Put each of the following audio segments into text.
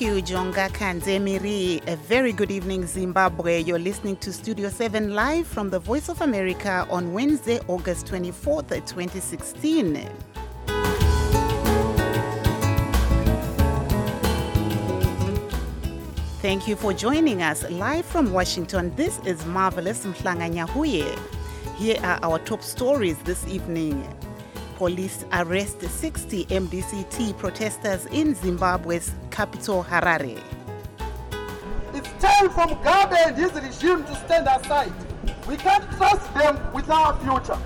you, Jonga Kanzemiri. A very good evening, Zimbabwe. You're listening to Studio 7 live from the Voice of America on Wednesday, August 24th, 2016. Thank you for joining us live from Washington. This is Marvelous Mhlanganyahuye. Here are our top stories this evening. Police arrest 60 MDCT protesters in Zimbabwe's capital, Harare. It's time for Mugabe and his regime to stand aside. We can't trust them with our future.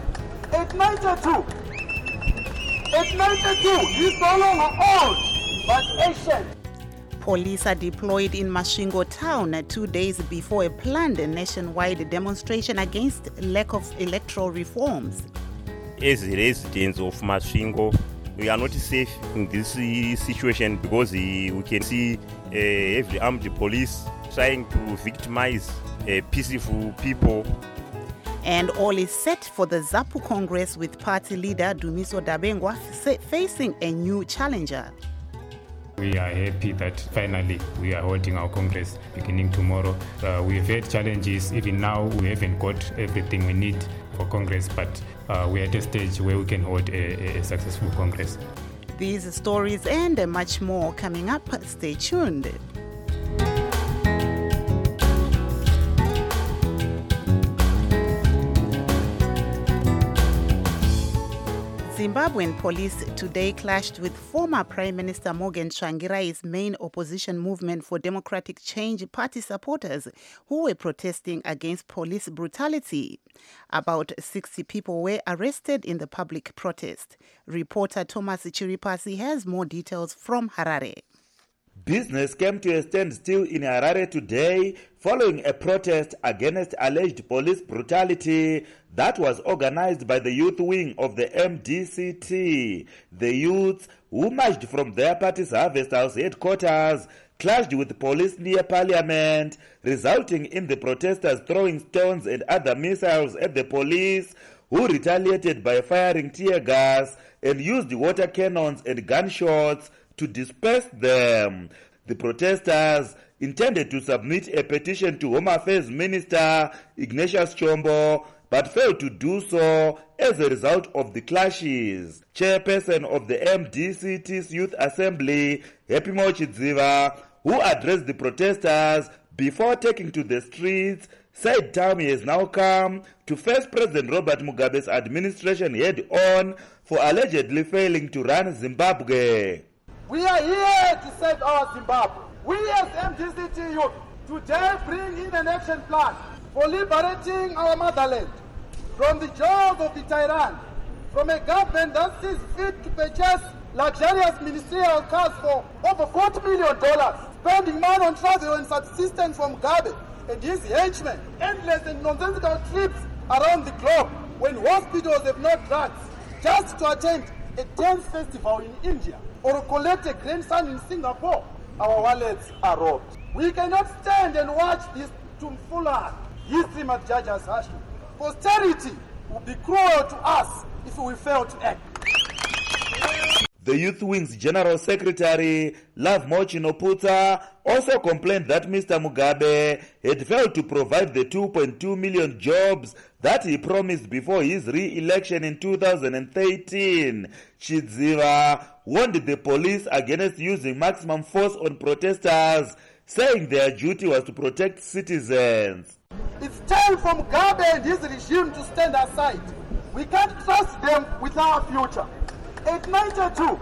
892, he's no longer old, but ancient. Police are deployed in Masvingo town 2 days before a planned nationwide demonstration against lack of electoral reforms. As residents of Masvingo, we are not safe in this situation because we can see every armed police trying to victimize peaceful people. And all is set for the ZAPU Congress with party leader Dumiso Dabengwa facing a new challenger. We are happy that finally we are holding our Congress beginning tomorrow. We've had challenges. Even now we haven't got everything we need for Congress, but we are at a stage where we can hold a successful Congress. These stories and much more coming up. Stay tuned. Zimbabwean police today clashed with former Prime Minister Morgan Tsvangirai's main opposition movement for Democratic Change party supporters who were protesting against police brutality. About 60 people were arrested in the public protest. Reporter Thomas Chiripasi has more details from Harare. Business came to a standstill in Harare today following a protest against alleged police brutality that was organized by the youth wing of the MDCT. The youths, who marched from their party's Harvest House headquarters, clashed with police near Parliament, resulting in the protesters throwing stones and other missiles at the police, who retaliated by firing tear gas and used water cannons and gunshots to disperse them. The protesters intended to submit a petition to Home Affairs Minister Ignatius Chombo, but failed to do so as a result of the clashes. Chairperson of the MDCT's Youth Assembly, Hepimo Chidziva, who addressed the protesters before taking to the streets, said time has now come to face President Robert Mugabe's administration head-on for allegedly failing to run Zimbabwe. We are here to save our Zimbabwe. We as MDCT youth today bring in an action plan for liberating our motherland from the jaws of the tyrant, from a government that sees fit to purchase luxurious ministerial cars for over $40 million, spending money on travel and subsistence from Mugabe and his henchmen, endless and nonsensical trips around the globe when hospitals have no drugs, just to attend a dance festival in India or collect a grandson in Singapore. Our wallets are robbed. We cannot stand and watch this tomfoolery. History must judge us harshly. Posterity will be cruel to us if we fail to act. The Youth Wing's General Secretary, Love Mochinoputa, also complained that Mr. Mugabe had failed to provide the 2.2 million jobs that he promised before his re-election in 2013. Chidziva warned the police against using maximum force on protesters, saying their duty was to protect citizens. It's time for Mugabe and his regime to stand aside. We can't trust them with our future. 892,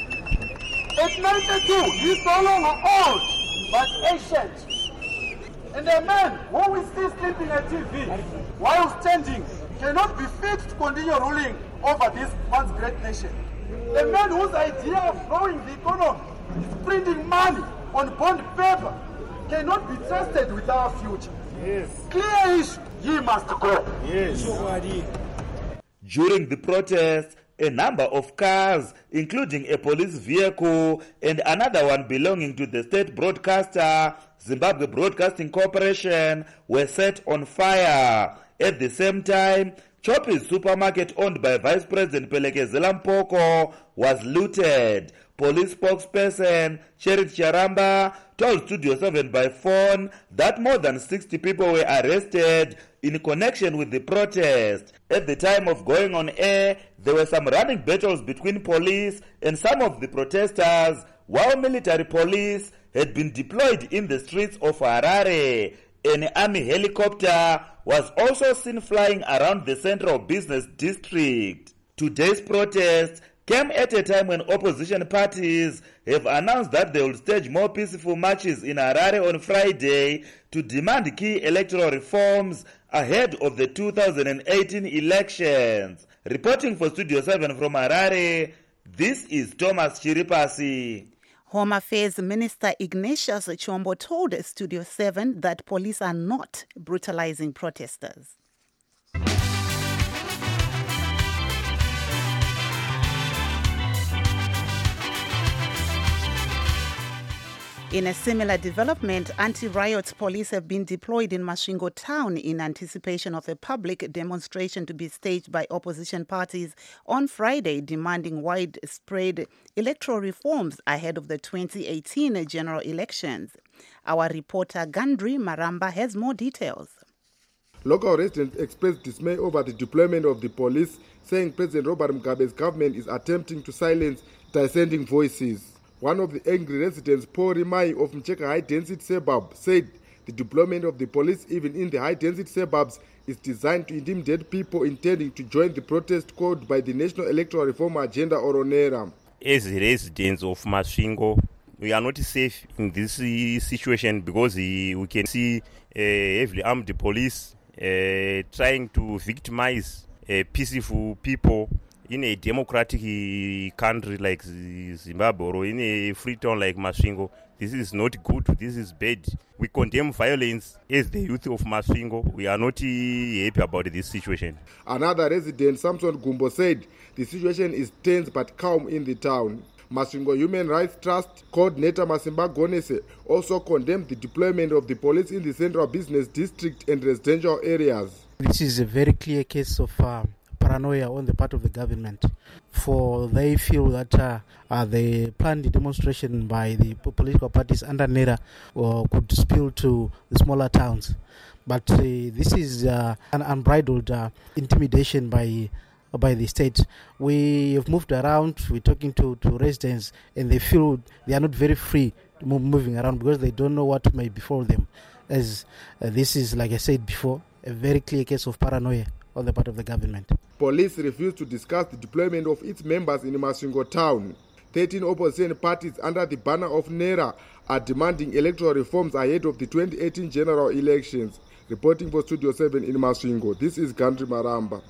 he's no longer old, but ancient. And a man who we see sleeping at TV while standing cannot be fit to continue ruling over this once great nation. A man whose idea of growing the economy is printing money on bond paper cannot be trusted with our future. Yes. Clear issue, he must go. Yes. During the protest, a number of cars, including a police vehicle and another one belonging to the state broadcaster, Zimbabwe Broadcasting Corporation, were set on fire. At the same time, Choppy's supermarket owned by Vice President Pelekezela Mpoko was looted. Police spokesperson Cherith Charamba told Studio 7 by phone that more than 60 people were arrested in connection with the protest. At the time of going on air, there were some running battles between police and some of the protesters, while military police had been deployed in the streets of Harare. An army helicopter was also seen flying around the central business district. Today's protest came at a time when opposition parties have announced that they will stage more peaceful marches in Harare on Friday to demand key electoral reforms ahead of the 2018 elections. Reporting for Studio 7 from Harare, this is Thomas Chiripasi. Home Affairs Minister Ignatius Chombo told Studio 7 that police are not brutalizing protesters. In a similar development, anti-riot police have been deployed in Masvingo town in anticipation of a public demonstration to be staged by opposition parties on Friday demanding widespread electoral reforms ahead of the 2018 general elections. Our reporter Gandri Maramba has more details. Local residents expressed dismay over the deployment of the police, saying President Robert Mugabe's government is attempting to silence dissenting voices. One of the angry residents, Paul Rimai of Mcheka high-density suburb, said the deployment of the police even in the high-density suburbs is designed to intimidate people intending to join the protest called by the National Electoral Reform Agenda or ONERA. As residents of Masvingo, we are not safe in this situation because we can see heavily armed police trying to victimize peaceful people in a democratic country like Zimbabwe or in a free town like Masvingo. This is not good. This is bad. We condemn violence as the youth of Masvingo. We are not happy about this situation. Another resident, Samson Gumbo, said the situation is tense but calm in the town. Masvingo Human Rights Trust coordinator Masimba Gonese also condemned the deployment of the police in the central business district and residential areas. This is a very clear case of paranoia on the part of the government, for they feel that the planned demonstration by the political parties under NERA could spill to the smaller towns. But this is an unbridled intimidation by the state. We have moved around, we're talking to residents, and they feel they are not very free moving around because they don't know what may befall them. As this is, like I said before, a very clear case of paranoia on the part of the government. Police refused to discuss the deployment of its members in Masvingo town. 13 opposition parties under the banner of NERA are demanding electoral reforms ahead of the 2018 general elections. Reporting for Studio 7 in Masvingo, this is Gandri Maramba.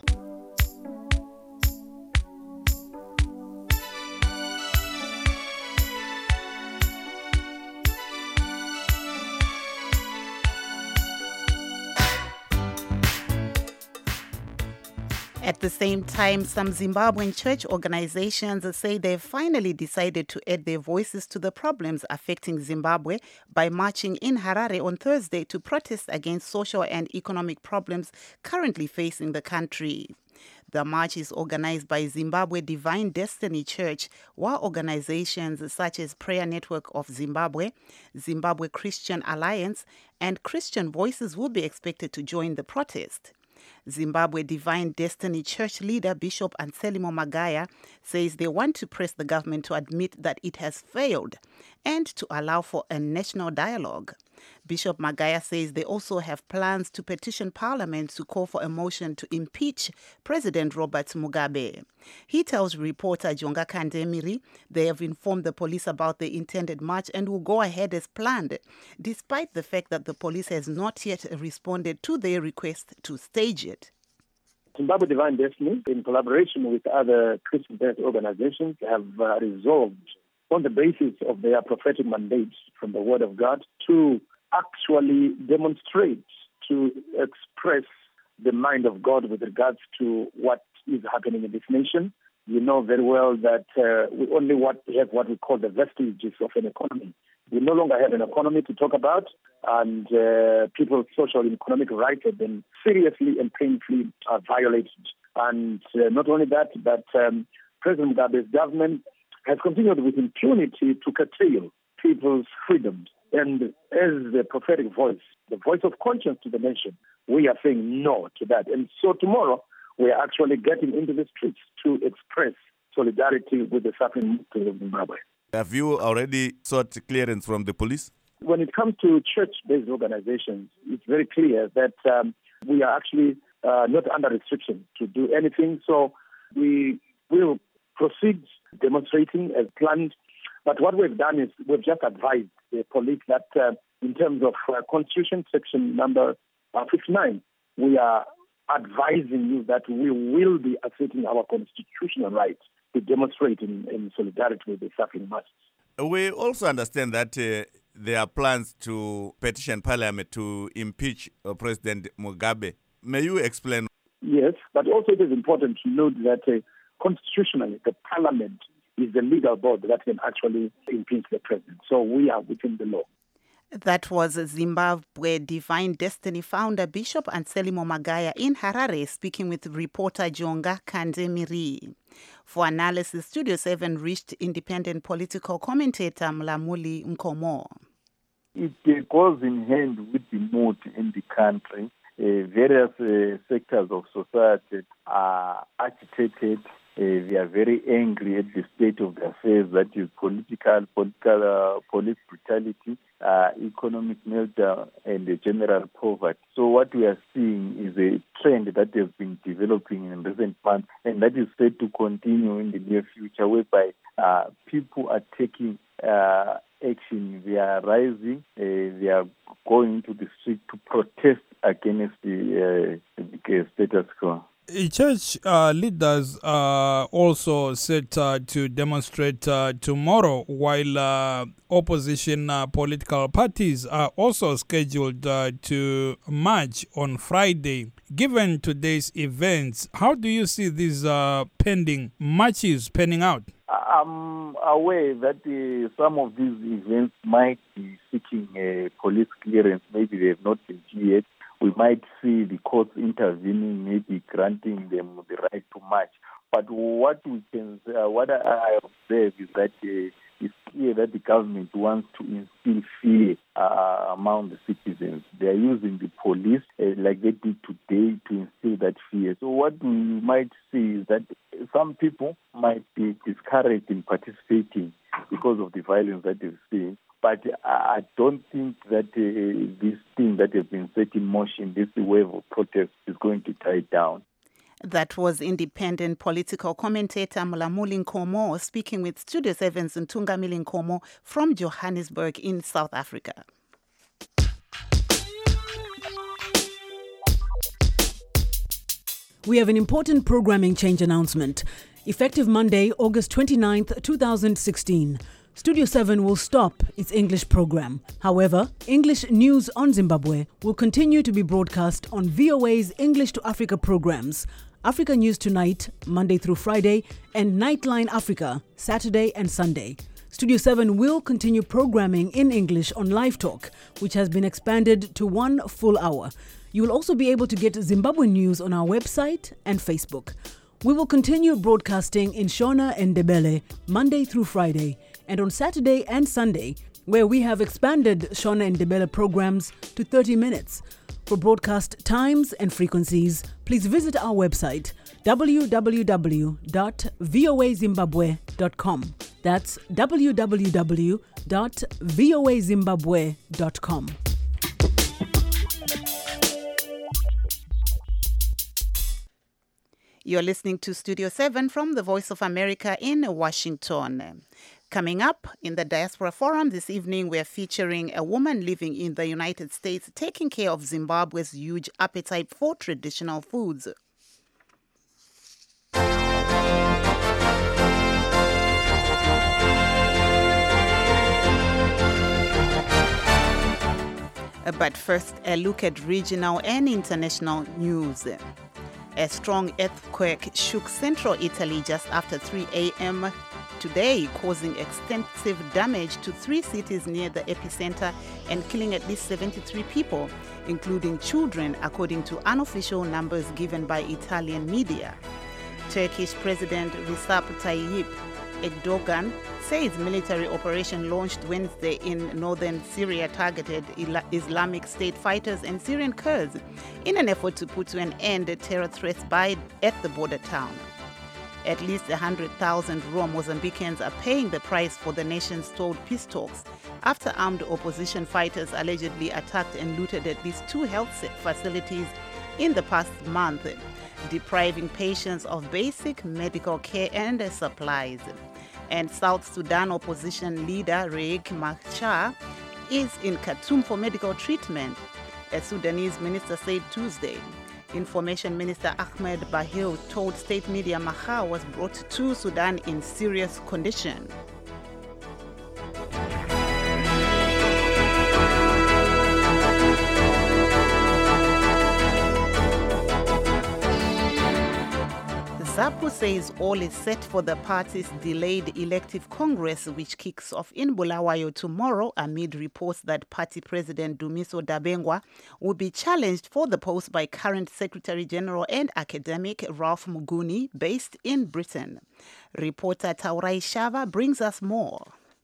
At the same time, some Zimbabwean church organizations say they've finally decided to add their voices to the problems affecting Zimbabwe by marching in Harare on Thursday to protest against social and economic problems currently facing the country. The march is organized by Zimbabwe Divine Destiny Church, while organizations such as Prayer Network of Zimbabwe, Zimbabwe Christian Alliance, and Christian Voices will be expected to join the protest. Zimbabwe Divine Destiny Church leader Bishop Anselmo Magaya says they want to press the government to admit that it has failed and to allow for a national dialogue. Bishop Magaya says they also have plans to petition Parliament to call for a motion to impeach President Robert Mugabe. He tells reporter Jonga Kandemiri they have informed the police about the intended march and will go ahead as planned, despite the fact that the police has not yet responded to their request to stage it. Zimbabwe Divine Destiny, in collaboration with other Christian-based organizations, have resolved on the basis of their prophetic mandates from the Word of God to actually demonstrate, to express the mind of God with regards to what is happening in this nation. You know very well that we only have what we call the vestiges of an economy. We no longer have an economy to talk about. and people's social and economic rights have been seriously and painfully violated. And not only that, but President Mugabe's government has continued with impunity to curtail people's freedoms. And as the prophetic voice, the voice of conscience to the nation, we are saying no to that. And so tomorrow, we are actually getting into the streets to express solidarity with the suffering people of Zimbabwe. Have you already sought clearance from the police? When it comes to church-based organizations, it's very clear that we are actually not under restriction to do anything. So we will proceed demonstrating as planned. But what we've done is we've just advised the police that in terms of Constitution section number 59, we are advising you that we will be asserting our constitutional right to demonstrate in solidarity with the suffering masses. We also understand that there are plans to petition Parliament to impeach President Mugabe. May you explain? Yes, but also it is important to note that constitutionally, the Parliament is the legal body that can actually impeach the president. So we are within the law. That was Zimbabwe Divine Destiny founder Bishop Anselmo Magaya in Harare speaking with reporter Jonga Kandemiri. For analysis, Studio 7 reached independent political commentator Mlamuli Nkomo. It goes in hand with the mood in the country. Various sectors of society are agitated. They are very angry at the state of the affairs, that is police brutality, economic meltdown, and the general poverty. So what we are seeing is a trend that has been developing in recent months, and that is set to continue in the near future, whereby people are taking action. They are rising. They are going to the street to protest against the status quo. Church leaders are also set to demonstrate tomorrow, while opposition political parties are also scheduled to march on Friday. Given today's events, how do you see these pending marches panning out? I'm aware that some of these events might be seeking police clearance. Maybe they have not been cleared. We might see the courts intervening, maybe granting them the right to march. But what I observe is that it's clear that the government wants to instill fear among the citizens. They are using the police like they did today to instill that fear. So what we might see is that some people might be discouraged in participating because of the violence that they've seen. But I don't think that this thing that has been set in motion, this wave of protest, is going to die down. That was independent political commentator Mlamuli Nkomo speaking with Studio 7's Ntungamili Nkomo from Johannesburg in South Africa. We have an important programming change announcement. Effective Monday, August 29th, 2016. Studio 7 will stop its English program. However, English News on Zimbabwe will continue to be broadcast on VOA's English to Africa programs, Africa News Tonight, Monday through Friday, and Nightline Africa, Saturday and Sunday. Studio 7 will continue programming in English on Live Talk, which has been expanded to 1 full hour. You will also be able to get Zimbabwean news on our website and Facebook. We will continue broadcasting in Shona and Ndebele, Monday through Friday, and on Saturday and Sunday, where we have expanded Shona and Ndebele programs to 30 minutes. For broadcast times and frequencies, please visit our website, www.voazimbabwe.com. That's www.voazimbabwe.com. You're listening to Studio 7 from the Voice of America in Washington. Coming up in the Diaspora Forum this evening, we're featuring a woman living in the United States taking care of Zimbabwe's huge appetite for traditional foods. But first, a look at regional and international news. A strong earthquake shook central Italy just after 3 a.m. today, causing extensive damage to 3 cities near the epicenter and killing at least 73 people, including children, according to unofficial numbers given by Italian media. Turkish President Recep Tayyip Erdogan says military operation launched Wednesday in northern Syria targeted Islamic State fighters and Syrian Kurds in an effort to put to an end to terror threats at the border town. At least 100,000 raw Mozambicans are paying the price for the nation's stalled peace talks after armed opposition fighters allegedly attacked and looted at least 2 health facilities in the past month, depriving patients of basic medical care and supplies. And South Sudan opposition leader Riek Machar is in Khartoum for medical treatment, a Sudanese minister said Tuesday. Information Minister Ahmed Bahir told state media Machar was brought to Sudan in serious condition. ZAPU says all is set for the party's delayed elective congress, which kicks off in Bulawayo tomorrow amid reports that party president Dumiso Dabengwa will be challenged for the post by current Secretary General and academic Ralph Muguni, based in Britain. Reporter Taurai Shava brings us more.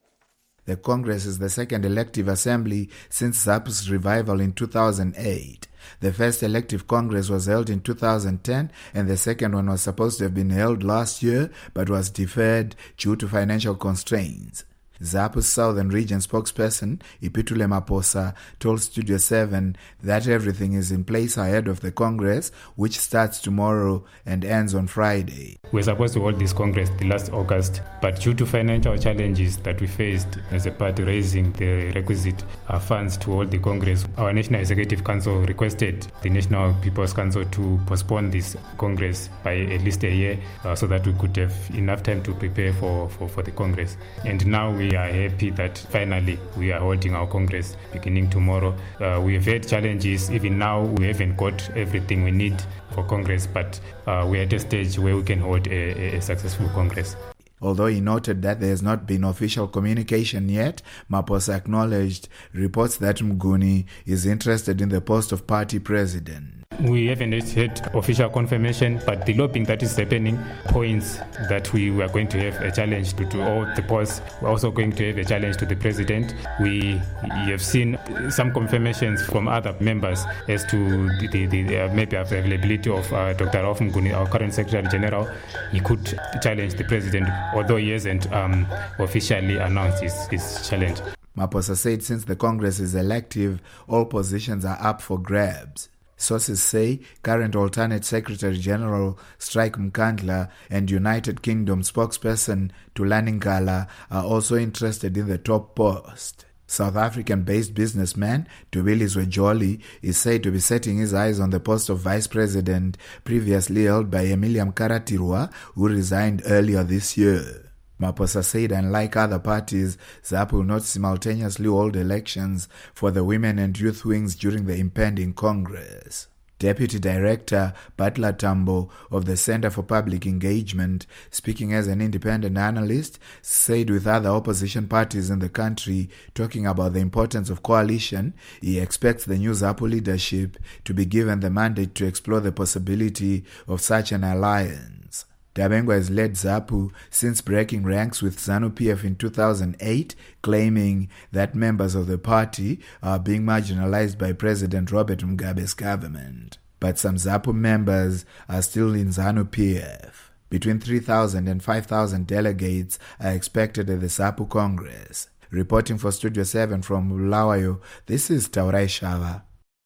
The Congress is the second elective assembly since ZAPU's revival in 2008. The first elective Congress was held in 2010 and the second one was supposed to have been held last year but was deferred due to financial constraints. ZAPU's Southern Region spokesperson, Ipitule Maposa, told Studio 7 that everything is in place ahead of the Congress, which starts tomorrow and ends on Friday. We were supposed to hold this Congress the last August, but due to financial challenges that we faced as a party raising the requisite funds to hold the Congress, our National Executive Council requested the National People's Council to postpone this Congress by at least a year so that we could have enough time to prepare for the Congress. And now we are happy that finally we are holding our Congress beginning tomorrow. We have had challenges. Even now we haven't got everything we need for Congress, but we are at a stage where we can hold a successful Congress. Although he noted that there has not been official communication yet, Maposa acknowledged reports that Muguni is interested in the post of party president. We haven't had official confirmation, but the lobbying that is happening points that we were going to have a challenge to all the posts. We're also going to have a challenge to the president. We have seen some confirmations from other members as to the maybe availability of Dr. Ralph Muguni, our current Secretary General. He could challenge the president, although he hasn't officially announced his challenge. Maposa said since the Congress is elective, all positions are up for grabs. Sources say current alternate Secretary General Strike Mkandla and United Kingdom spokesperson Thulani Nkala are also interested in the top post. South African-based businessman Tubili Zwejoli is said to be setting his eyes on the post of vice president previously held by Emilia Mkaratirwa, who resigned earlier this year. Maposa said unlike other parties, ZAPU will not simultaneously hold elections for the women and youth wings during the impending Congress. Deputy Director Butler Tambo of the Center for Public Engagement, speaking as an independent analyst, said with other opposition parties in the country talking about the importance of coalition, he expects the new ZAPU leadership to be given the mandate to explore the possibility of such an alliance. Dabengwa has led ZAPU since breaking ranks with ZANU-PF in 2008, claiming that members of the party are being marginalized by President Robert Mugabe's government. But some ZAPU members are still in ZANU-PF. Between 3,000 and 5,000 delegates are expected at the ZAPU Congress. Reporting for Studio 7 from Bulawayo, this is Taurai Shava.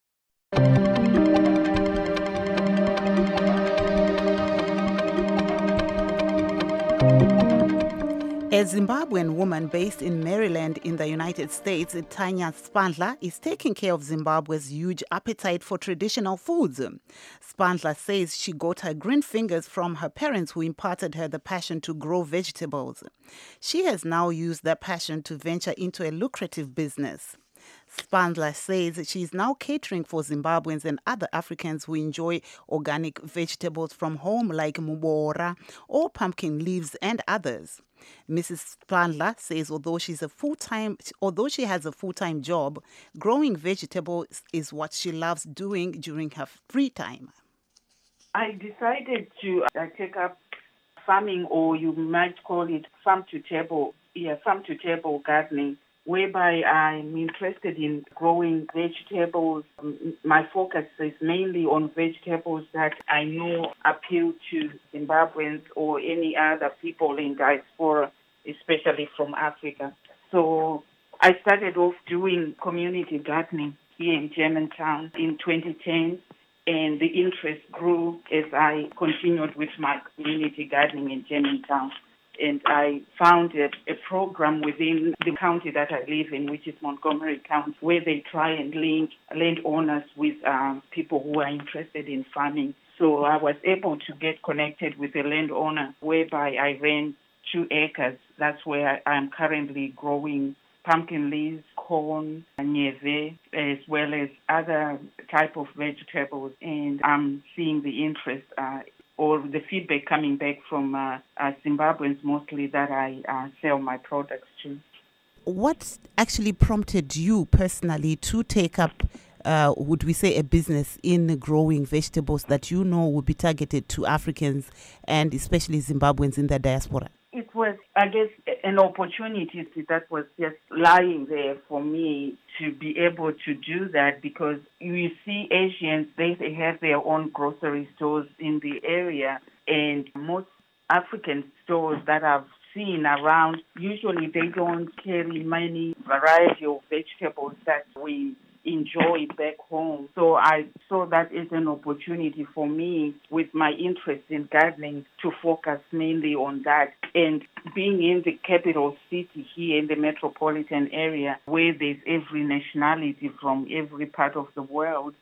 A Zimbabwean woman based in Maryland in the United States, Tanya Spandler, is taking care of Zimbabwe's huge appetite for traditional foods. Spandler says she got her green fingers from her parents, who imparted her the passion to grow vegetables. She has now used that passion to venture into a lucrative business. Spandler says she is now catering for Zimbabweans and other Africans who enjoy organic vegetables from home like mubora or pumpkin leaves and others. Mrs. Spandler says although she has a full-time job, growing vegetables is what she loves doing during her free time. I decided to take up farming, or you might call it farm-to-table gardening, whereby I'm interested in growing vegetables. My focus is mainly on vegetables that I know appeal to Zimbabweans or any other people in diaspora, especially from Africa. So I started off doing community gardening here in Germantown in 2010, and the interest grew as I continued with my community gardening in Germantown. And I found a program within the county that I live in, which is Montgomery County, where they try and link landowners with people who are interested in farming. So I was able to get connected with a landowner whereby I ran 2 acres. That's where I'm currently growing pumpkin leaves, corn, nyeve, as well as other type of vegetables. And I'm seeing the interest or the feedback coming back from Zimbabweans mostly that I sell my products to. What actually prompted you personally to take up, would we say, a business in growing vegetables that you know would be targeted to Africans and especially Zimbabweans in the diaspora? It was, I guess, an opportunity that was just lying there for me to be able to do that, because you see Asians, they have their own grocery stores in the area, and most African stores that I've seen around, usually they don't carry many variety of vegetables that we enjoy back home. So I saw that as an opportunity for me, with my interest in gardening, to focus mainly on that. And being in the capital city here in the metropolitan area, where there's every nationality from every part of the world,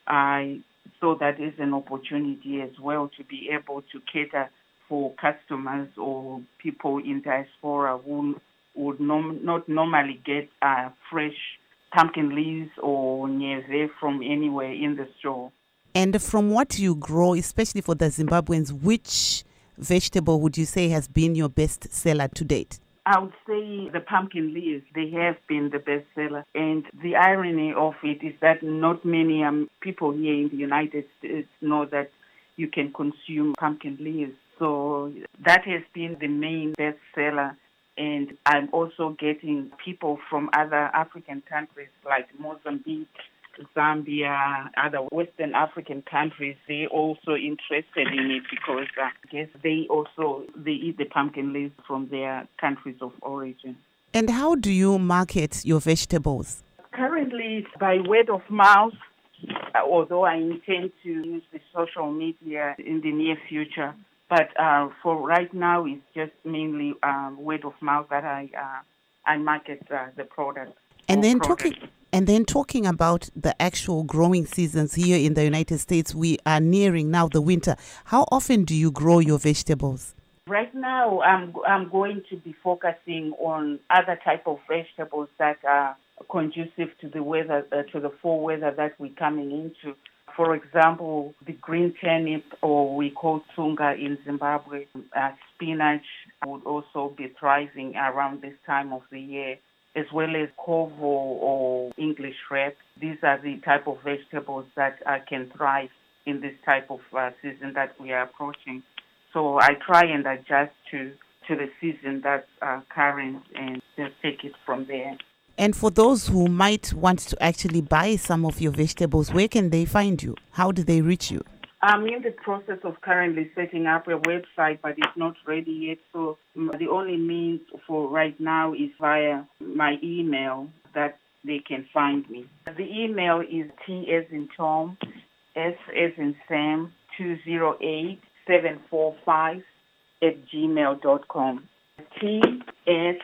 I saw that as an opportunity as well to be able to cater for customers or people in diaspora who would not normally get fresh pumpkin leaves or nyeve from anywhere in the store. And from what you grow, especially for the Zimbabweans, which vegetable would you say has been your best seller to date? I would say the pumpkin leaves. They have been the best seller. And the irony of it is that not many people here in the United States know that you can consume pumpkin leaves. So that has been the main best seller. And I'm also getting people from other African countries like Mozambique, Zambia, other Western African countries. They're also interested in it because I guess they eat the pumpkin leaves from their countries of origin. And how do you market your vegetables? Currently, by word of mouth, although I intend to use the social media in the near future. But for right now, it's just mainly word of mouth that I market the product. And then talking about the actual growing seasons here in the United States, we are nearing now the winter. How often do you grow your vegetables? Right now, I'm going to be focusing on other type of vegetables that are conducive to the weather, to the fall weather that we're coming into. For example, the green turnip, or we call tsunga in Zimbabwe, spinach would also be thriving around this time of the year, as well as kovo or English wrap. These are the type of vegetables that can thrive in this type of season that we are approaching. So I try and adjust to the season that's current and just take it from there. And for those who might want to actually buy some of your vegetables, where can they find you? How do they reach you? I'm in the process of currently setting up a website, but it's not ready yet. So the only means for right now is via my email that they can find me. The email is T as in Tom, S as in Sam, 208745 @gmail.com. TS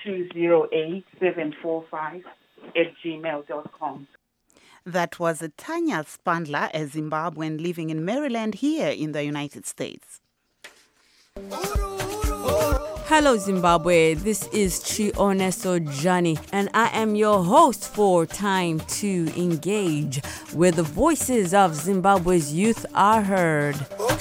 208745 @gmail.com. That was Tanya Spandler, a Zimbabwean living in Maryland here in the United States. Hello Zimbabwe, this is Chioneso Jani and I am your host for Time to Engage, where the voices of Zimbabwe's youth are heard.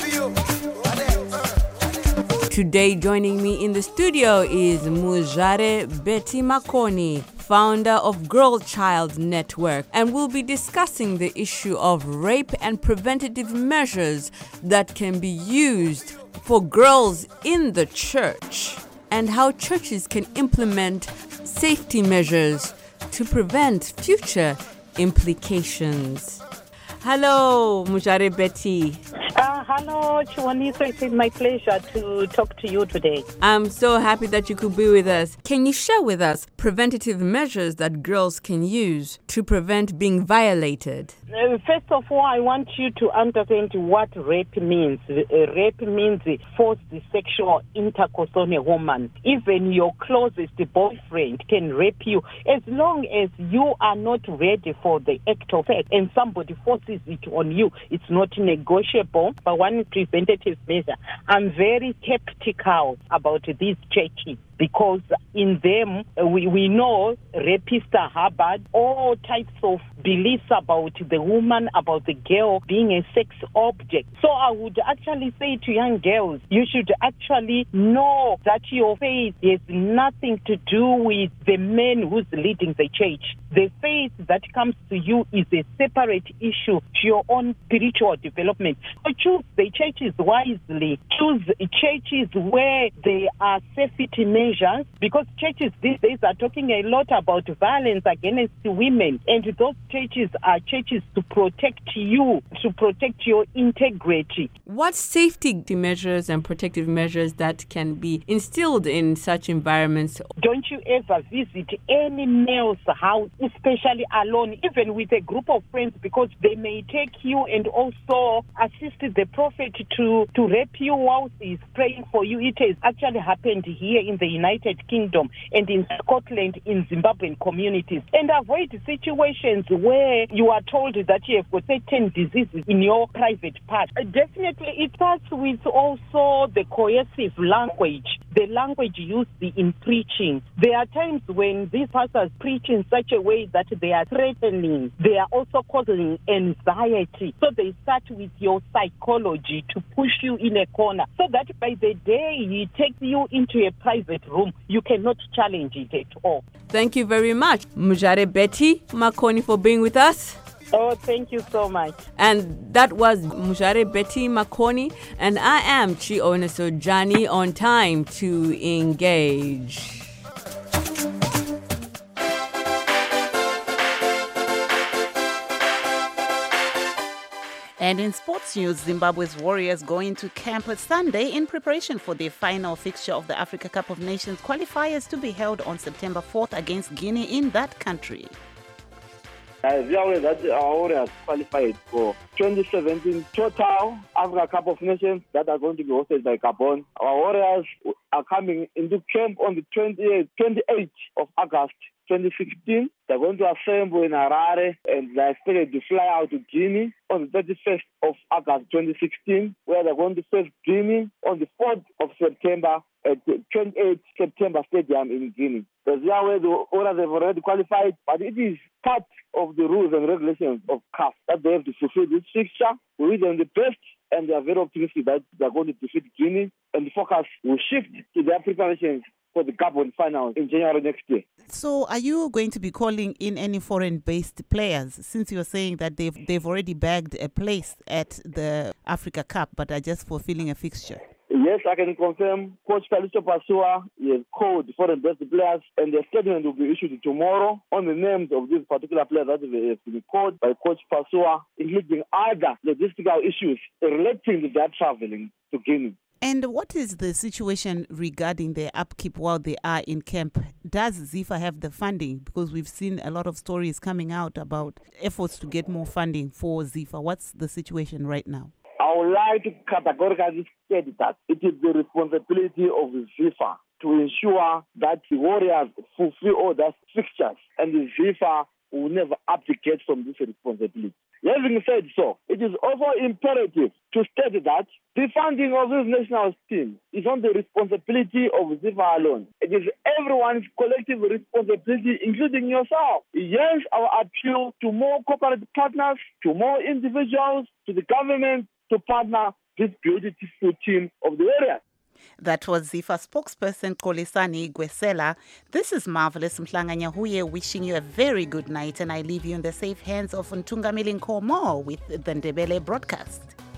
Today joining me in the studio is Muzhare Betty Makoni, founder of Girl Child Network, and we'll be discussing the issue of rape and preventative measures that can be used for girls in the church and how churches can implement safety measures to prevent future implications. Hello, Muzhare Betty. Hello, Chiwaniso. It is my pleasure to talk to you today. I'm so happy that you could be with us. Can you share with us preventative measures that girls can use to prevent being violated? First of all, I want you to understand what rape means. Rape means forced sexual intercourse on a woman. Even your closest boyfriend can rape you as long as you are not ready for the act of sex and somebody forces it on you. It's not negotiable. But one preventative measure, I'm very skeptical about these churches, because in them, we know rapists are harbored, all types of beliefs about the woman, about the girl being a sex object. So I would actually say to young girls, you should actually know that your faith has nothing to do with the man who's leading the church. The faith that comes to you is a separate issue to your own spiritual development. So choose the churches wisely. Choose churches where there are safety measures, because churches these days are talking a lot about violence against women, and those churches are churches to protect you, to protect your integrity. What safety measures and protective measures that can be instilled in such environments? Don't you ever visit any male's house, especially alone, even with a group of friends, because they may take you and also assist the prophet to rape you whilst he's praying for you. It has actually happened here in the United Kingdom and in Scotland, in Zimbabwean communities. And avoid situations where you are told that you have got certain diseases in your private part. Definitely, it starts with also the coercive language, the language used in preaching. There are times when these pastors preach in such a way that they are threatening. They are also causing anxiety. So they start with your psychology to push you in a corner, so that by the day he takes you into a private room, you cannot challenge it at all. Thank you very much, Muzhare Betty Makoni, for being with us. Oh, thank you so much. And that was Muzhare Betty Makoni, and I am Chioneso Jani on Time to Engage. And in sports news, Zimbabwe's Warriors go into camp Sunday in preparation for their final fixture of the Africa Cup of Nations qualifiers to be held on September 4th against Guinea in that country. We are aware that our Warriors qualified for 2017 total Africa Cup of Nations that are going to be hosted by Gabon. Our Warriors are coming into camp on the 28th of August 2016. They're going to assemble in Harare and they're expected to fly out to Guinea on the 31st of August 2016, where they're going to face Guinea on the 4th of September at 28th September Stadium in Guinea. The Warriors have already qualified, but it is part of the rules and regulations of CAF that they have to fulfill this fixture. We wish them the best, and they are very optimistic that they are going to defeat Guinea, and the focus will shift to their preparations for the Gabon final in January next year. So are you going to be calling in any foreign-based players, since you're saying that they've already bagged a place at the Africa Cup but are just fulfilling a fixture? Yes, I can confirm Coach Callisto Pasua has called foreign-based players, and the statement will be issued tomorrow on the names of these particular players that have been called by Coach Pasua, including other logistical issues relating to their traveling to Guinea. And what is the situation regarding their upkeep while they are in camp? Does ZIFA have the funding? Because we've seen a lot of stories coming out about efforts to get more funding for ZIFA. What's the situation right now? I would like to categorically state that it is the responsibility of ZIFA to ensure that the Warriors fulfill all their fixtures, and the ZIFA will never abdicate from this responsibility. Having said so, it is also imperative to state that the funding of this national scheme is not the responsibility of ZIFA alone. It is everyone's collective responsibility, including yourself. Yes, our appeal to more corporate partners, to more individuals, to the government to partner this beautiful team of the area. That was ZIFA spokesperson Kolisani Gwesela. This is Marvelous Mhlanganyahuye wishing you a very good night, and I leave you in the safe hands of Ntungamili Nkomo with the Ndebele broadcast.